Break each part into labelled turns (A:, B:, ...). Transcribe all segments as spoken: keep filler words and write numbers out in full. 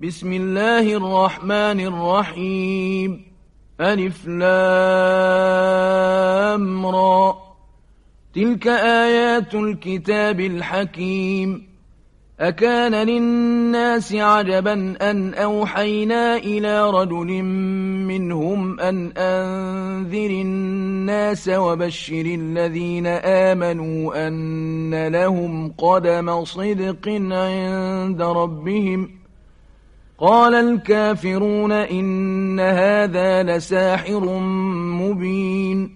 A: بسم الله الرحمن الرحيم. ألف لام را. تلك آيات الكتاب الحكيم. أكان للناس عجبا أن أوحينا إلى رجل منهم أن أنذر الناس وبشر الذين آمنوا أن لهم قدم صدق عند ربهم. قال الكافرون إن هذا لساحر مبين.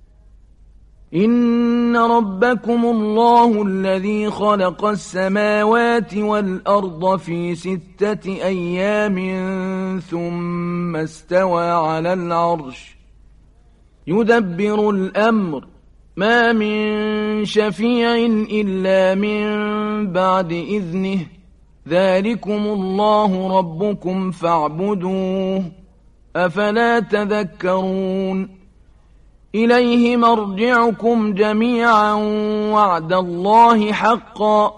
A: إن ربكم الله الذي خلق السماوات والأرض في ستة أيام ثم استوى على العرش يدبر الأمر ما من شفيع إلا من بعد إذنه ذلكم الله ربكم فاعبدوه أفلا تذكرون. إليه مرجعكم جميعا وعد الله حقا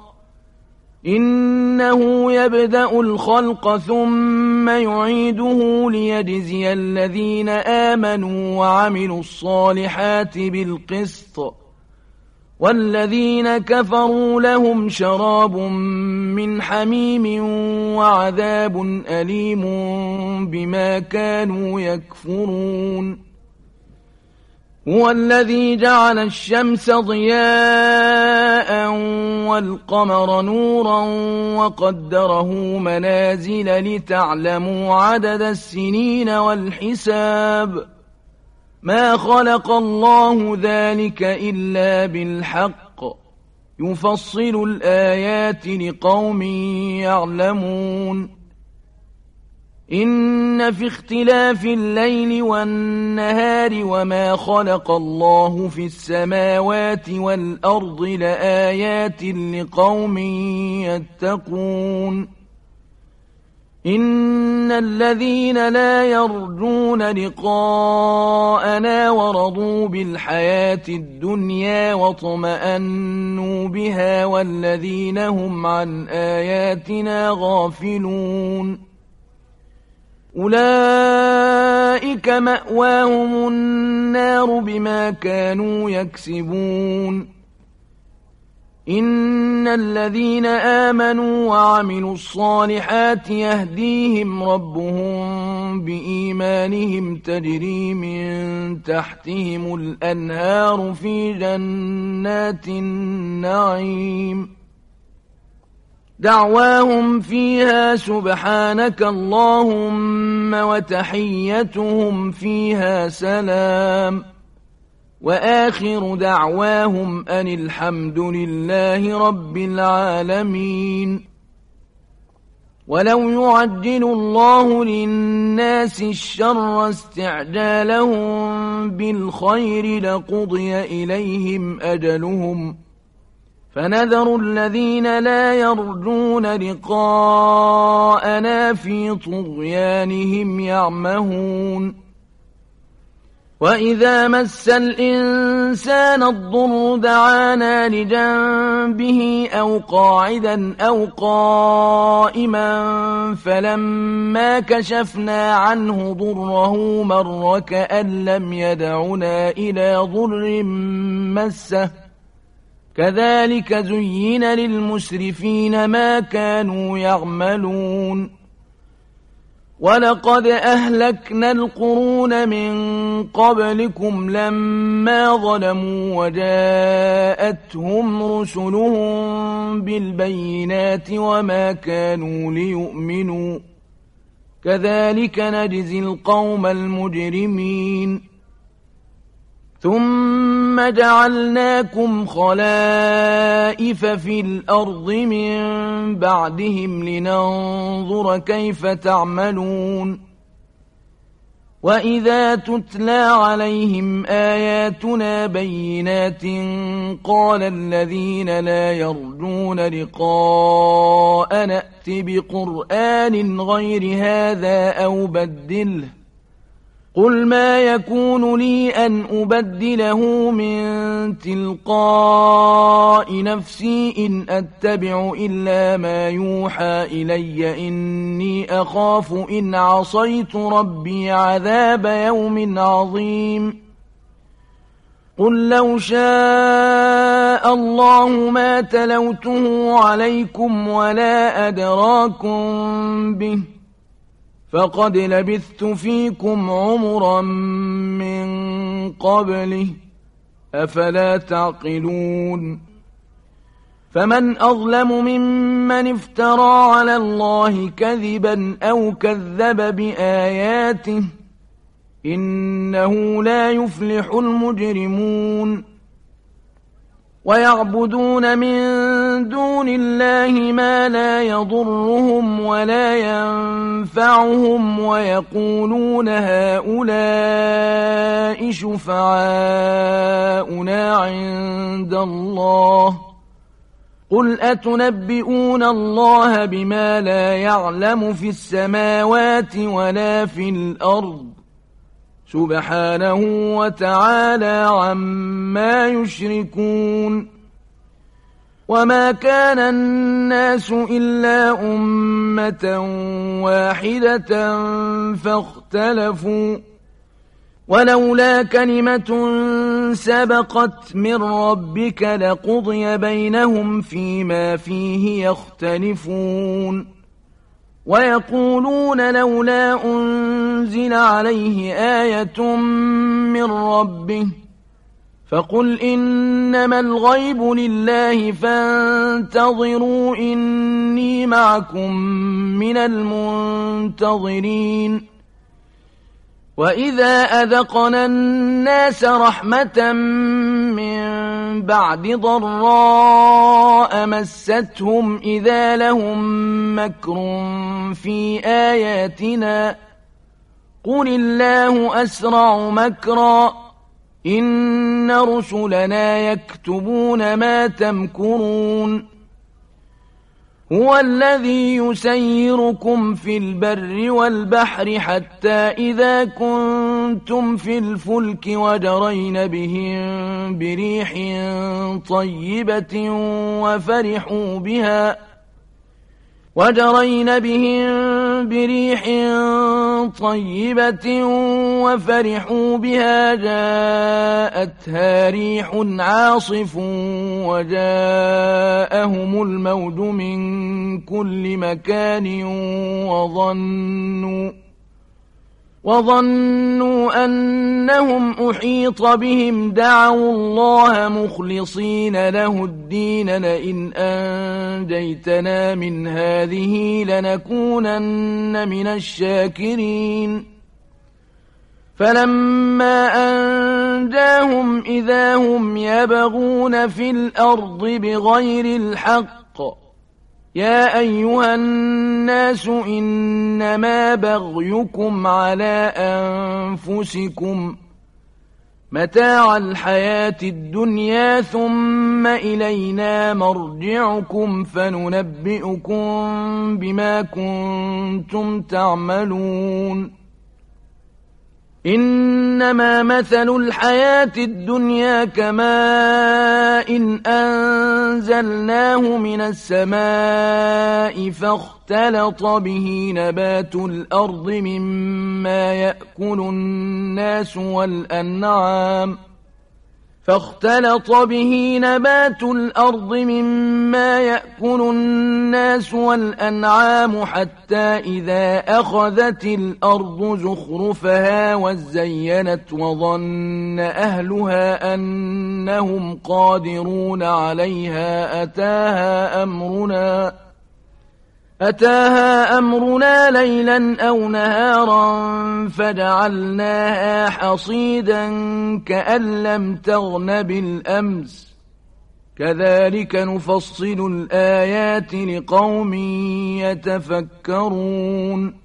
A: إنه يبدأ الخلق ثم يعيده ليجزي الذين آمنوا وعملوا الصالحات بالقسط والذين كفروا لهم شراب من حميم وعذاب أليم بما كانوا يكفرون. هو الذي جعل الشمس ضياء والقمر نورا وقدره منازل لتعلموا عدد السنين والحساب ما خلق الله ذلك إلا بالحق يفصل الآيات لقوم يعلمون. إن في اختلاف الليل والنهار وما خلق الله في السماوات والأرض لآيات لقوم يتقون. إن الذين لا يرجون لقاءنا ورضوا بالحياة الدنيا واطمأنوا بها والذين هم عن آياتنا غافلون أولئك مأواهم النار بما كانوا يكسبون. إن الذين آمنوا وعملوا الصالحات يهديهم ربهم بإيمانهم تجري من تحتهم الأنهار في جنات النعيم دعواهم فيها سبحانك اللهم وتحيتهم فيها سلام وآخر دعواهم أن الحمد لله رب العالمين. ولو يعجل الله للناس الشر استعجالهم بالخير لقضي إليهم أجلهم فنذر الذين لا يرجون لقاءنا في طغيانهم يعمهون. وإذا مس الإنسان الضر دعانا لجنبه أو قاعدا أو قائما فلما كشفنا عنه ضره مر كأن لم يدعنا إلى ضر مسه كذلك زين للمسرفين ما كانوا يعملون. ولقد أهلكنا القرون من قبلكم لما ظلموا وجاءتهم رسلهم بالبينات وما كانوا ليؤمنوا كذلك نجزي القوم المجرمين. ثم جعلناكم خلائف في الأرض من بعدهم لننظر كيف تعملون. وإذا تتلى عليهم آياتنا بينات قال الذين لا يرجون لقاء نأت بقرآن غير هذا أو بدله قل ما يكون لي أن أبدله من تلقاء نفسي إن أتبع إلا ما يوحى إلي إني أخاف إن عصيت ربي عذاب يوم عظيم قل لو شاء الله ما تلوته عليكم ولا أدراكم به فقد لبثت فيكم عمرا من قبله أفلا تعقلون فمن أظلم ممن افترى على الله كذبا أو كذب بآياته إنه لا يفلح المجرمون ويعبدون من دون الله ما لا يضرهم ولا ينفعهم ويقولون هؤلاء شفعاؤنا عند الله قل أتنبئون الله بما لا يعلم في السماوات ولا في الأرض سبحانه وتعالى عما يشركون وما كان الناس إلا أمة واحدة فاختلفوا ولولا كلمة سبقت من ربك لقضي بينهم فيما فيه يختلفون ويقولون لولا أنزل عليه آية من ربه فقل إنما الغيب لله فانتظروا إني معكم من المنتظرين وإذا أذقنا الناس رحمة من بعد ضراء مستهم إذا لهم مكر في آياتنا قل الله أسرع مكرا إن رسلنا يكتبون ما تمكرون هو الذي يسيركم في البر والبحر حتى إذا كنتم في الفلك وجرين بهم بريح طيبة وفرحوا بها وجرين بهم بريح طيبة وفرحوا بها جاءتها ريح عاصف وجاءهم الموج من كل مكان وظنوا وظنوا أنهم أحيط بهم دعوا الله مخلصين له الدين لئن أنجيتنا من هذه لنكونن من الشاكرين فلما أنجاهم إذا هم يبغون في الأرض بغير الحق يا أيها الناس إنما بغيكم على أنفسكم متاع الحياة الدنيا ثم إلينا مرجعكم فننبئكم بما كنتم تعملون إنما مثل الحياة الدنيا كماء إن أنزلناه من السماء فاختلط به نبات الأرض مما يأكل الناس والأنعام فاختلط به نبات الأرض مما يأكل الناس والأنعام حتى إذا أخذت الأرض زخرفها وزينت وظن أهلها أنهم قادرون عليها أتاها أمرنا أتاها أمرنا ليلا أو نهارا فجعلناها حصيدا كأن لم تغن بالأمس كذلك نفصل الآيات لقوم يتفكرون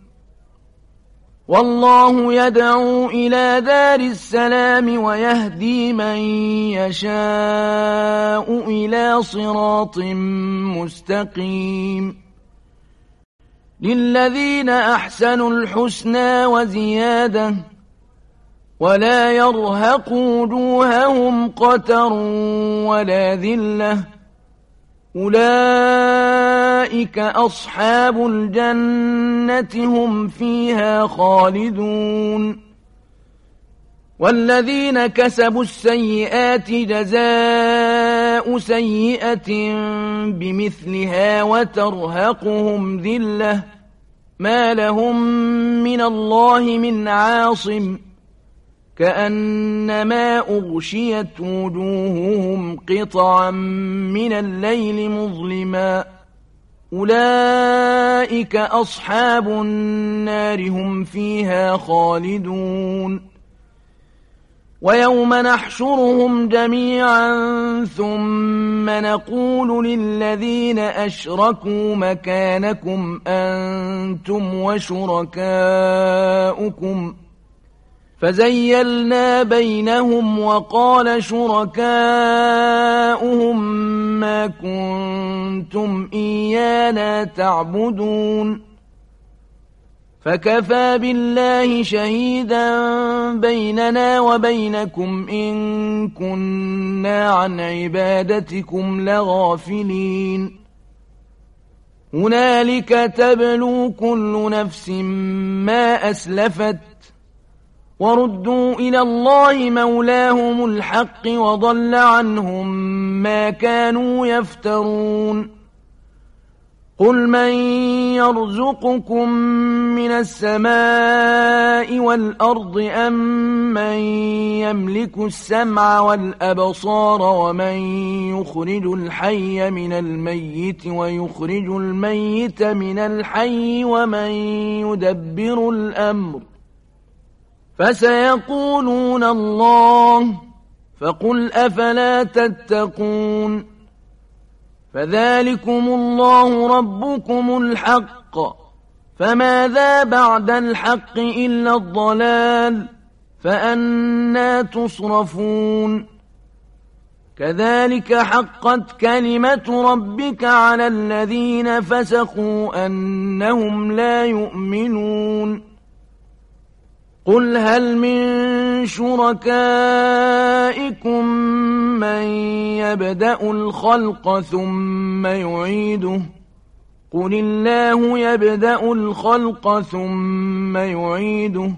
A: والله يدعو إلى دار السلام ويهدي من يشاء إلى صراط مستقيم للذين أحسنوا الحسنى وزيادة ولا يرهق وجوههم قتر ولا ذلة أولئك أصحاب الجنة هم فيها خالدون والذين كسبوا السيئات جزاء سيئة بمثلها وترهقهم ذلة ما لهم من الله من عاصم كأنما أغشيت وجوههم قطعا من الليل مظلما أولئك أصحاب النار هم فيها خالدون ويوم نحشرهم جميعا ثم نقول للذين أشركوا مكانكم أنتم وشركاؤكم فزيلنا بينهم وقال شركاؤهم ما كنتم إيانا تعبدون فكفى بالله شهيدا بيننا وبينكم إن كنا عن عبادتكم لغافلين هنالك تبلو كل نفس ما أسلفت وردوا إلى الله مولاهم الحق وضل عنهم ما كانوا يفترون قل من يرزقكم من السماء والأرض أم من يملك السمع والأبصار ومن يخرج الحي من الميت ويخرج الميت من الحي ومن يدبر الأمر فسيقولون الله فقل أفلا تتقون فذلكم الله ربكم الحق فماذا بعد الحق إلا الضلال فأنى تصرفون كذلك حقت كلمة ربك على الذين فسقوا أنهم لا يؤمنون قل هل من شركائكم من يبدأ الخلق ثم يعيده قل الله يبدأ الخلق ثم يعيده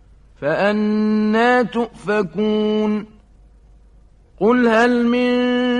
A: فأنى تؤفكون قل هل من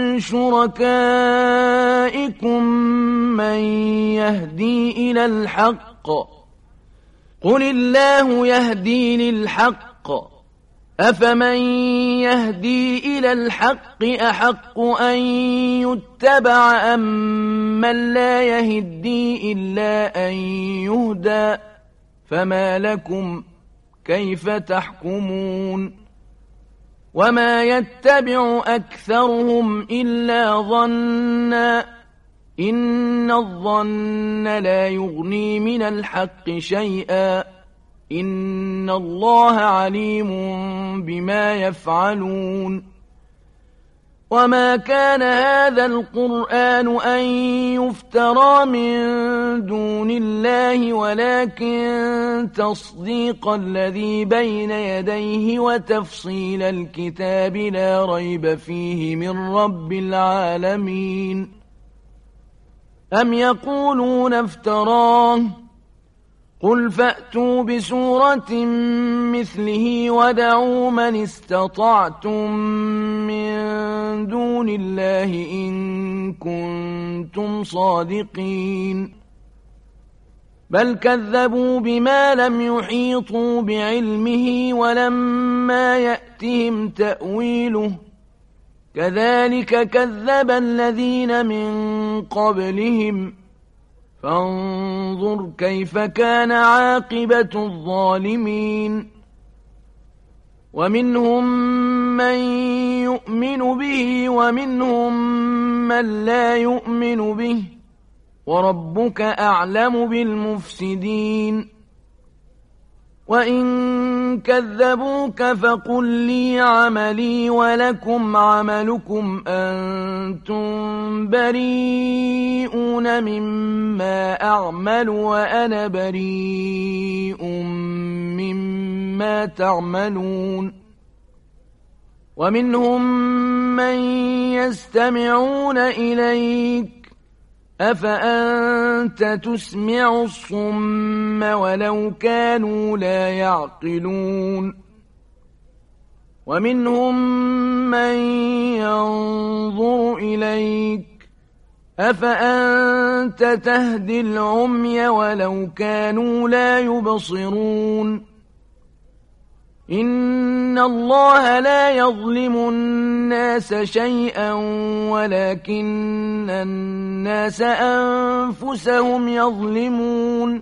A: شركائكم من يهدي إلى الحق قل الله يهدي للحق أفمن يهدي إلى الحق أحق أن يتبع أم من لا يهدي إلا أن يهدى فما لكم كيف تحكمون وما يتبع أكثرهم إلا ظنا إن الظن لا يغني من الحق شيئا إن الله عليم بما يفعلون وما كان هذا القرآن أن يفترى من دون الله ولكن تصديق الذي بين يديه وتفصيل الكتاب لا ريب فيه من رب العالمين أم يقولون افتراه قل فأتوا بسورة مثله ودعوا من استطعتم من دون الله إن كنتم صادقين بل كذبوا بما لم يحيطوا بعلمه ولما يأتهم تأويله كذلك كذب الذين من قبلهم فانظر كيف كان عاقبة الظالمين ومنهم من يؤمن به ومنهم من لا يؤمن به وربك أعلم بالمفسدين وإن كذبوك فقل لي عملي ولكم عملكم أنتم بريئون مما أعمل وأنا بريء مما ما تعملون ومنهم من يستمعون إليك أفأنت تسمع الصم ولو كانوا لا يعقلون ومنهم من ينظر إليك أفأنت تهدي العمي ولو كانوا لا يبصرون إن الله لا يظلم الناس شيئا ولكن الناس أنفسهم يظلمون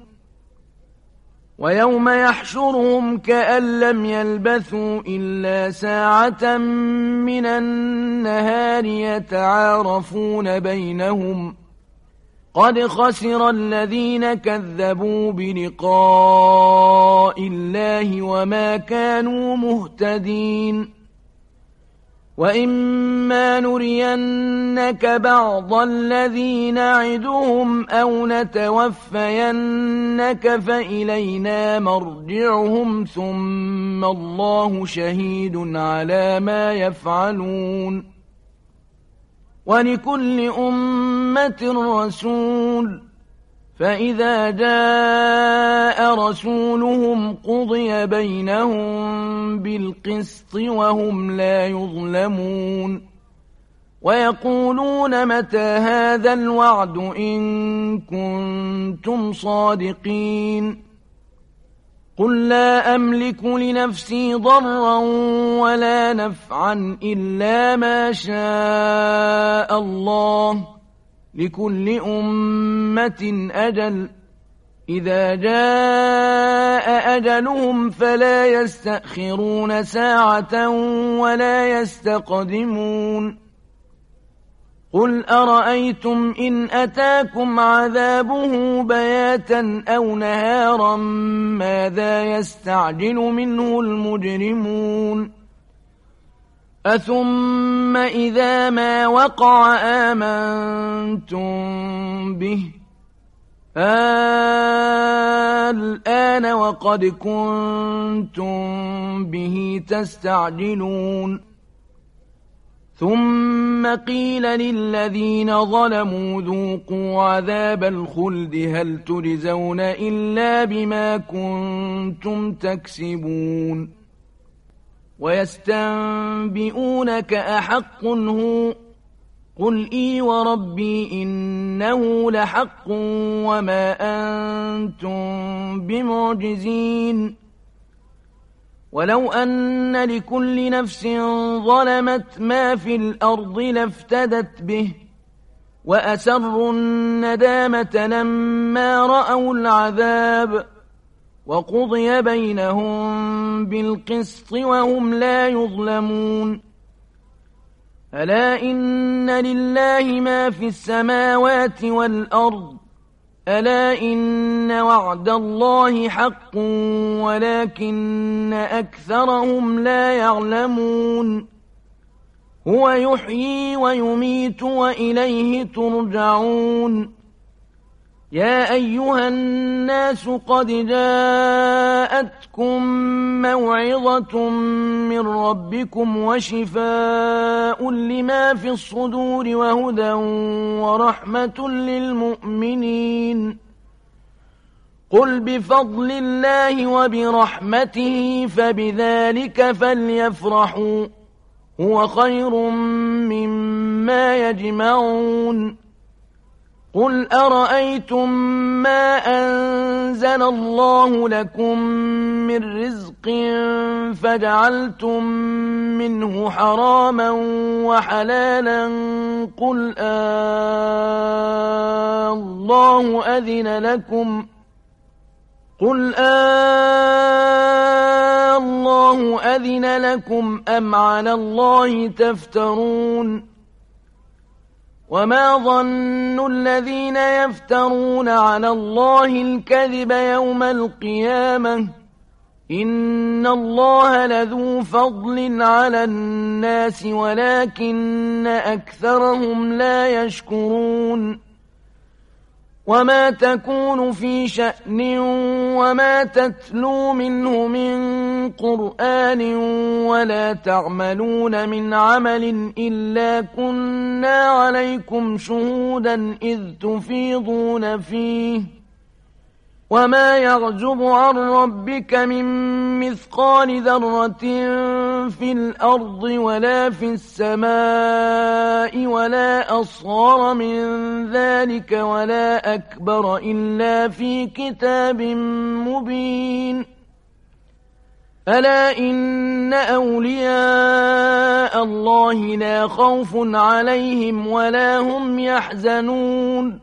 A: ويوم يحشرهم كأن لم يلبثوا إلا ساعة من النهار يتعارفون بينهم قد خسر الذين كذبوا بلقاء الله وما كانوا مهتدين وإما نرينك بعض الذي نعدهم أو نتوفينك فإلينا مرجعهم ثم الله شهيد على ما يفعلون ولكل أمة رسول فإذا جاء رسولهم قضي بينهم بالقسط وهم لا يظلمون ويقولون متى هذا الوعد إن كنتم صادقين قل لا أملك لنفسي ضرا ولا نفعا إلا ما شاء الله لكل أمة أجل إذا جاء أجلهم فلا يستأخرون ساعة ولا يستقدمون قل أرأيتم إن أتاكم عذابه بياتا أو نهارا ماذا يستعجل منه المجرمون أثم إذا ما وقع آمنتم به الآن وقد كنتم به تستعجلون ثم قيل للذين ظلموا ذوقوا عذاب الخلد هل تجزون إلا بما كنتم تكسبون ويستنبئونك أحق هو قل إي وربي إنه لحق وما أنتم بمعجزين ولو أن لكل نفس ظلمت ما في الأرض لافتدت به وأسروا الندامة لما رأوا العذاب وقضي بينهم بالقسط وهم لا يظلمون ألا إن لله ما في السماوات والأرض ألا إن وعد الله حق ولكن أكثرهم لا يعلمون هو يحيي ويميت وإليه ترجعون يا أيها الناس قد جاءتكم موعظة من ربكم وشفاء لما في الصدور وهدى ورحمة للمؤمنين قل بفضل الله وبرحمته فبذلك فليفرحوا هو خير مما يجمعون قل أرأيتم ما أنزل الله لكم من رزق فجعلتم منه حراما وحلالا قل آه الله أذن لكم قل آه الله أذن لكم أم على الله تفترون وما ظن الذين يفترون على الله الكذب يوم القيامة إن الله لذو فضل على الناس ولكن أكثرهم لا يشكرون وما تكون في شأن وما تتلو منه من قرآن ولا تعملون من عمل إلا كنا عليكم شهودا إذ تفيضون فيه وما يعزب عن ربك من مثقال ذرة في الأرض ولا في السماء ولا أصغر من ذلك ولا أكبر إلا في كتاب مبين ألا إن أولياء الله لا خوف عليهم ولا هم يحزنون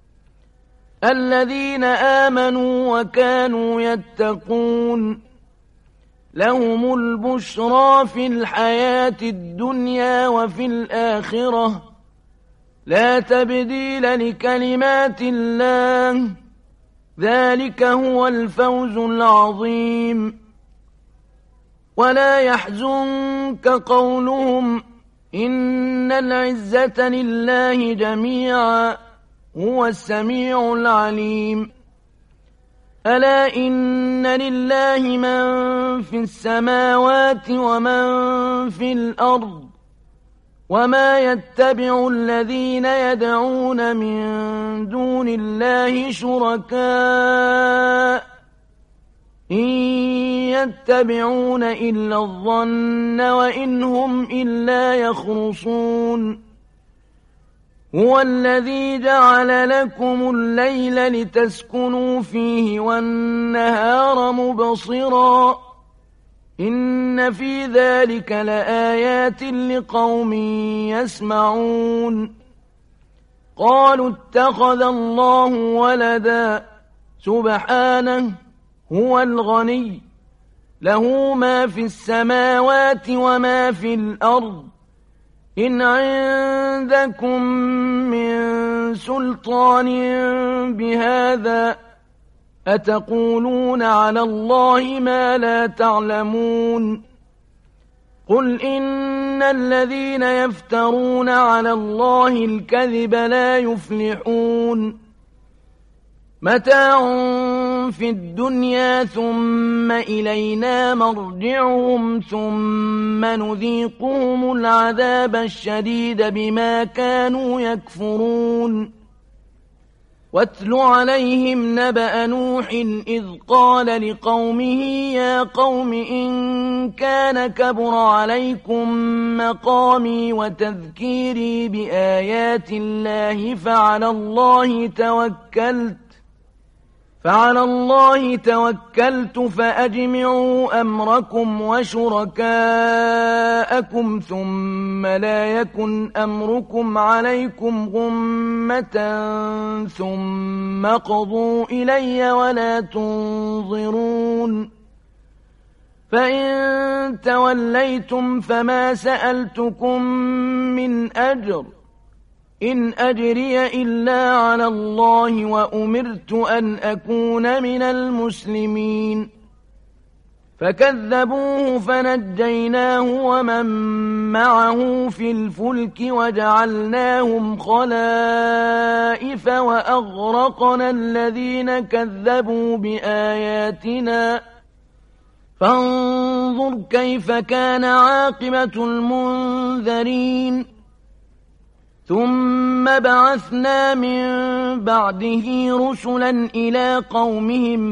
A: الذين آمنوا وكانوا يتقون لهم البشرى في الحياة الدنيا وفي الآخرة لا تبديل لكلمات الله ذلك هو الفوز العظيم ولا يحزنك قولهم إن العزة لله جميعا هو السميع العليم ألا إن لله من في السماوات ومن في الأرض وما يتبع الذين يدعون من دون الله شركاء إن يتبعون إلا الظن وإن هم إلا يخرصون هو الذي جعل لكم الليل لتسكنوا فيه والنهار مبصرا إن في ذلك لآيات لقوم يسمعون قالوا اتخذ الله ولدا سبحانه هو الغني له ما في السماوات وما في الأرض إن عندكم من سلطان بهذا أتقولون على الله ما لا تعلمون قل إن الذين يفترون على الله الكذب لا يفلحون متاع في الدنيا ثم إلينا مرجعهم ثم نذيقهم العذاب الشديد بما كانوا يكفرون واتل عليهم نبأ نوح إذ قال لقومه يا قوم إن كان كبر عليكم مقامي وتذكيري بآيات الله فعلى الله توكلت فعلى الله توكلت فأجمعوا أمركم وشركاءكم ثم لا يكن أمركم عليكم غمة ثم قضوا إلي ولا تنظرون فإن توليتم فما سألتكم من أجر إن أجري إلا على الله وأمرت أن أكون من المسلمين فكذبوه فنجيناه ومن معه في الفلك وجعلناهم خلائف وأغرقنا الذين كذبوا بآياتنا فانظر كيف كان عاقبة المنذرين ثم بعثنا من بعده رسلا إلى قومهم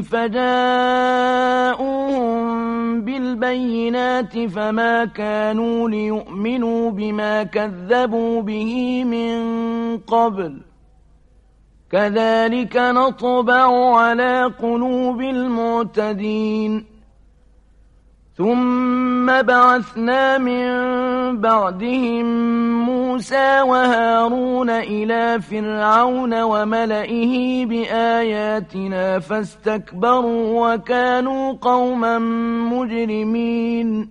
A: فجاءوهم بالبينات فما كانوا ليؤمنوا بما كذبوا به من قبل كذلك نطبع على قلوب المعتدين ثم بعثنا من بعدهم موسى وهارون إلى فرعون وملئه بآياتنا فاستكبروا وكانوا قوما مجرمين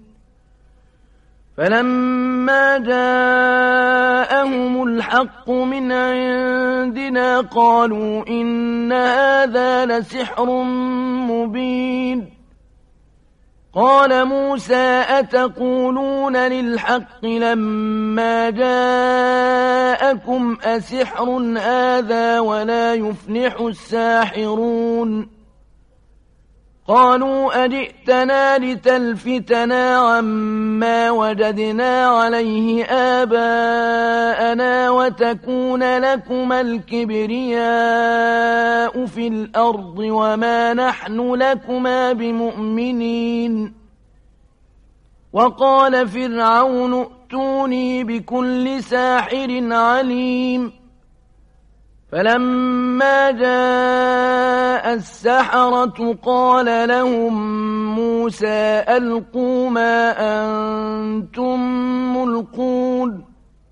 A: فلما جاءهم الحق من عندنا قالوا إن هذا لسحر مبين قال موسى أتقولون للحق لما جاءكم أسحر هذا ولا يفلح الساحرون قالوا أجئتنا لتلفتنا عما وجدنا عليه آباءنا وتكون لكما الكبرياء في الأرض وما نحن لكما بمؤمنين. وقال فرعون ائتوني بكل ساحر عليم. فلما جاء السحرة قال لهم موسى ألقوا ما أنتم ملقون.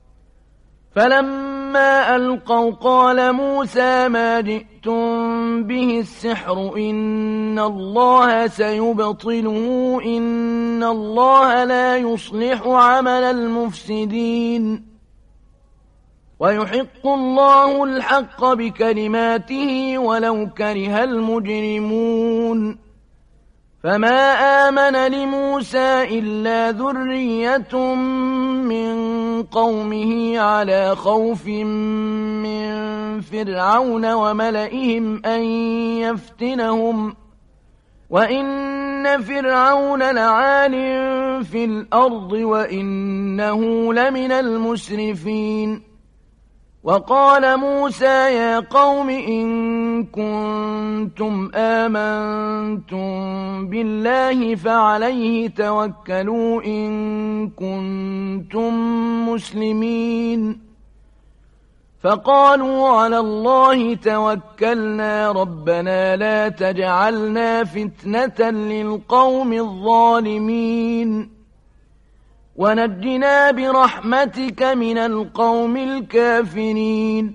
A: فلما ألقوا قال موسى ما جئتم به السحر إن الله سيبطله إن الله لا يصلح عمل المفسدين ويحق الله الحق بكلماته ولو كره المجرمون. فما آمن لموسى إلا ذرية من قومه على خوف من فرعون وملئهم أن يفتنهم وإن فرعون لعال في الأرض وإنه لمن المسرفين. وقال موسى يا قوم إن كنتم آمنتم بالله فعليه توكلوا إن كنتم مسلمين. فقالوا على الله توكلنا ربنا لا تجعلنا فتنة للقوم الظالمين ونجنا برحمتك من القوم الكافرين.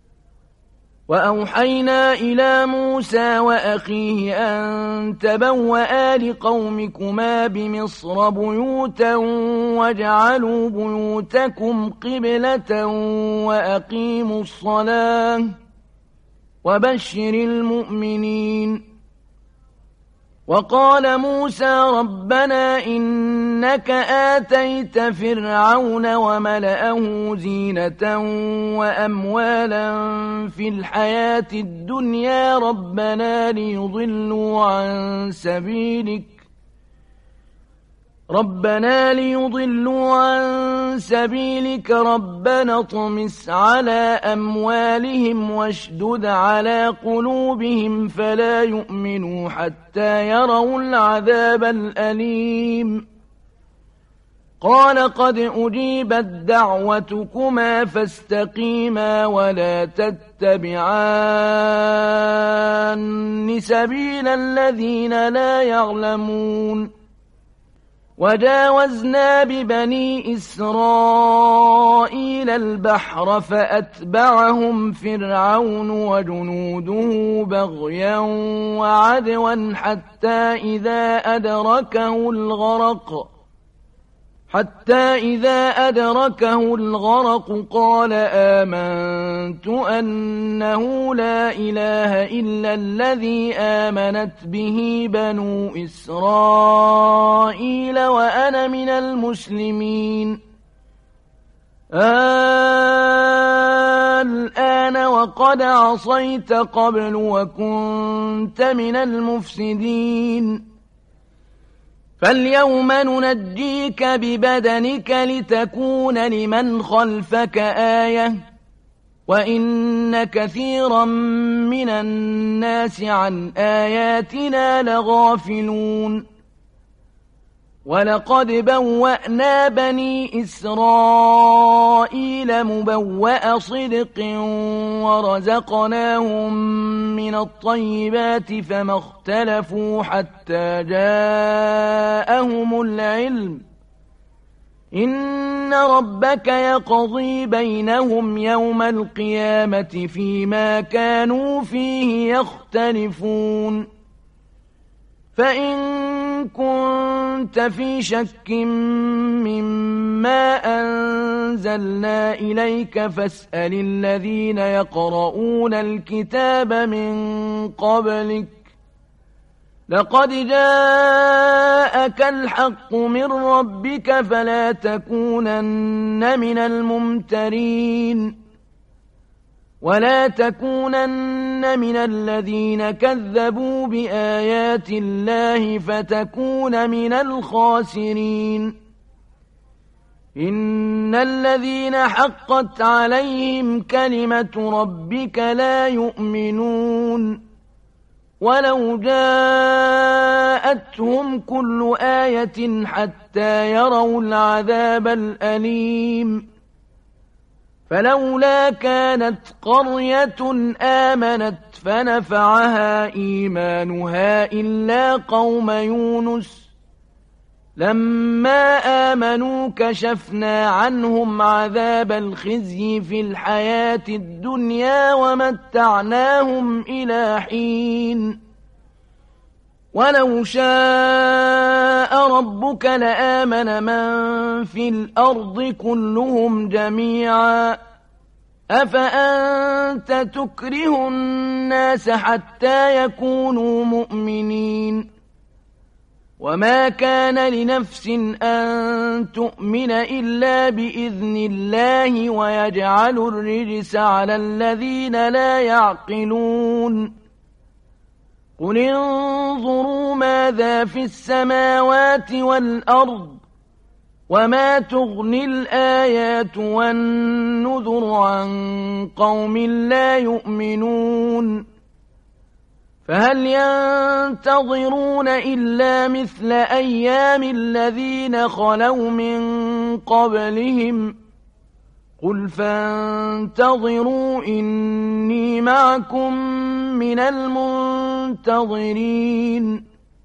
A: وأوحينا إلى موسى وأخيه أن تبوأ لقومكما بمصر بيوتا واجعلوا بيوتكم قبلة وأقيموا الصلاة وبشر المؤمنين. وقال موسى ربنا إنك آتيت فرعون وملأه زينة وأموالا في الحياة الدنيا ربنا ليضلوا عن سبيلك ربنا ليضلوا عن سبيلك ربنا اطمس على أموالهم واشدد على قلوبهم فلا يؤمنوا حتى يروا العذاب الأليم. قال قد أجيبت دعوتكما فاستقيما ولا تتبعان سبيل الذين لا يعلمون. وجاوزنا ببني إسرائيل البحر فأتبعهم فرعون وجنوده بغيا وعدوا حتى إذا أدركه الغرق حتى إذا أدركه الغرق قال آمنت أنه لا إله إلا الذي آمنت به بنو إسرائيل وأنا من المسلمين. الآن وقد عصيت قبل وكنت من المفسدين فاليوم ننجيك ببدنك لتكون لمن خلفك آية وإن كثيرا من الناس عن آياتنا لغافلون. ولقد بوأنا بني إسرائيل مبوأ صدق ورزقناهم من الطيبات فما اختلفوا حتى جاءهم العلم إن ربك يقضي بينهم يوم القيامة فيما كانوا فيه يختلفون. فإن كنت في شك مما أنزلنا إليك فاسأل الذين يقرؤون الكتاب من قبلك لقد جاءك الحق من ربك فلا تكونن من الممترين. ولا تكونن من الذين كذبوا بآيات الله فتكون من الخاسرين. إن الذين حقت عليهم كلمة ربك لا يؤمنون ولو جاءتهم كل آية حتى يروا العذاب الأليم. فلولا كانت قرية آمنت فنفعها إيمانها إلا قوم يونس لما آمنوا كشفنا عنهم عذاب الخزي في الحياة الدنيا ومتعناهم إلى حين. ولو شاء ربك لآمن من في الأرض كلهم جميعا أفأنت تكره الناس حتى يكونوا مؤمنين. وما كان لنفس أن تؤمن إلا بإذن الله ويجعل الرجس على الذين لا يعقلون. قل انظروا ماذا في السماوات والأرض وما تغني الآيات والنذر عن قوم لا يؤمنون. فهل ينتظرون إلا مثل أيام الذين خلوا من قبلهم قل فانتظروا إني معكم من المنتظرين.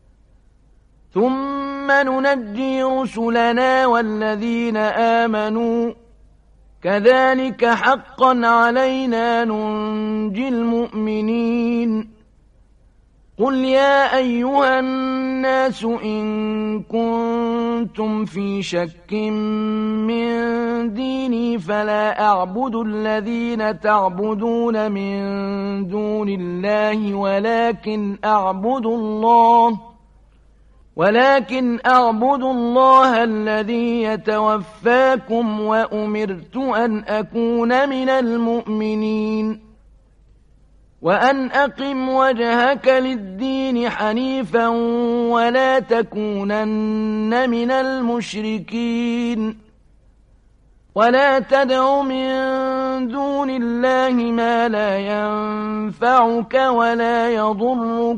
A: ثم ننجي رسلنا والذين آمنوا كذلك حقا علينا ننجي المؤمنين. قل يا أيها الناس إن كنتم في شك من ديني فلا أعبد الذين تعبدون من دون الله ولكن أعبد الله ولكن أعبد الله الذي يتوفاكم وأمرت أن أكون من المؤمنين. وأن أقم وجهك للدين حنيفا ولا تكونن من المشركين. ولا تدع من دون الله ما لا ينفعك ولا يضرك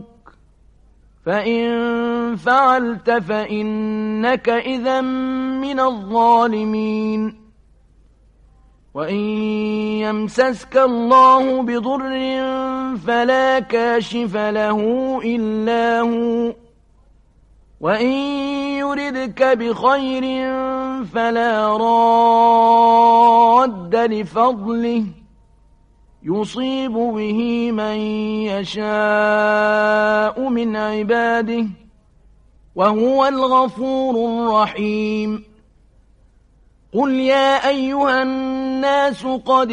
A: فإن فعلت فإنك إذا من الظالمين. وإن يمسسك الله بضر فلا كاشف له إلا هو وإن يردك بخير فلا راد لفضله يصيب به من يشاء من عباده وهو الغفور الرحيم. قل يا أيها الناس قد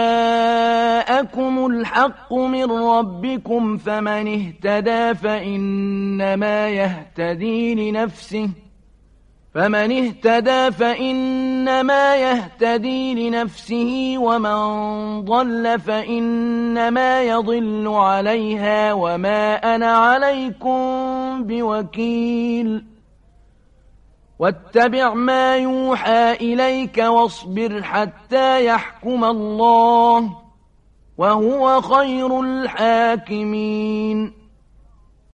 A: جاءكم الحق من ربكم فمن اهتدى فإنما يهتدي لنفسه فمن اهتدى فإنما يهتدي لنفسه ومن ضل فإنما يضل عليها وما أنا عليكم بوكيل. واتبع ما يوحى إليك واصبر حتى يحكم الله وهو خير الحاكمين.